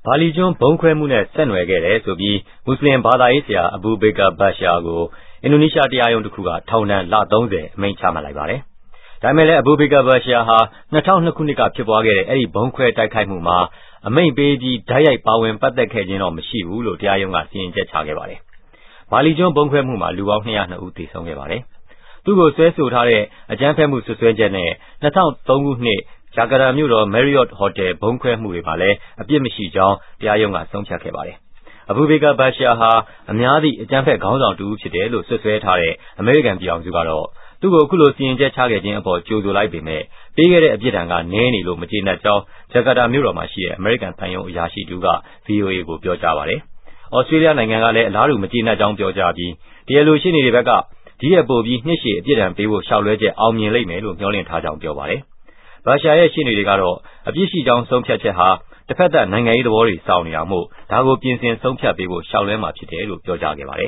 ဘာလီကျွန်းဘုံခွဲမှုနဲ့ဆက်နွယ်ခဲ့တယ်ဆိုပြီးမွတ်စလင်ဘာသာရေးဆရာအဘူဘေကာဘတ်ရှာကိုအင်ဒိုနီးရှားတရားရုံးတစ်ခုကထောင်ဒဏ်လ30အမိန့်ချမှတ်လိုက်ပါတယ်။ဒါပေမဲ့လည်းအဘူဘေကာဘတ်ရှာဟာ2002ခုနှစ်ကဖြစ်ပွားခဲ့တဲ့အဲ့ဒီဘုံခွဲတိုက်ခိုက်မှုမှာအမိန့်ပေးပြီးဓာတ်ရိုက်ပါဝင်ပတ်သက်ခဲ့ခြင်းတော့မရှိဘူးလို့တရားရုံးကစီရင်ချက်ချခဲ့ပါတယ်။ဘာလီကျွန်းဘုံခွဲမှုမှာလူပေါင်း202ဦးသေဆုံးခဲ့ပါတယ်။သူ့ကိုဆွဲဆိုထားတဲ့အကြမ်းဖက်မှုဆွဆွဲချက်နဲ့2003ခုနှစ်ဂျာကာတာမြို့တော် Marriott Hotel ဘုံခွဲမှုတွေမှာလည်းအပြစ်မရှိကြောင်းတရားရုံးကဆုံးဖြတ်ခဲ့ပါတယ်။အဘူဘေကာဘတ်ရှာဟာအများသည့်အကြမ်းဖက်ခေါင်းဆောင်တစ်ဦးဖြစ်တယ်လို့ဆွဆွဲထားတဲ့အမေရိကန်ပြည်ထောင်စုကတော့သူ့ကိုအခုလိုစီရင်ချက်ချခဲ့ခြင်းအပေါ်ကြိုဆိုလိုက်ပေမဲ့ပေးခဲ့တဲ့အပြစ်ဒဏ်ကနည်းနေလို့မကျေနပ်ကြောင်းဂျာကာတာမြို့တော်မှာရှိတဲ့အမေရိကန်သံရုံးအရာရှိတူက VOA ကိုပြောကြားပါတယ်။ဩစတြေးလျနိုင်ငံကလည်းအလားတူမကျေနပ်ကြောင်းပြောကြားပြီးတရားလိုရှင်းနေတဲ့ဘက်ကဒီရဲ့ပိုပြီးနှစ်ရှည်အပြစ်ဒဏ်ပေးဖို့ရှောက်လွှဲချက်အောင်မြင်လိမ့်မယ်လို့မျှော်လင့်ထားကြောင်းပြောပါတယ်။ဘာရှာရဲ့ရှင်းနေတွေကတော့အပြစ်ရှိကြောင်းဆုံးဖြတ်ချက်ဟာတစ်ဖက်သက်နိုင်ငံရေးသဘောတွေစောင့်နေတာမို့ဒါကိုပြင်ဆင်ဆုံးဖြတ်ပေးဖို့ရှောက်လွှဲမှာဖြစ်တယ်လို့ပြောကြားခဲ့ပါတယ်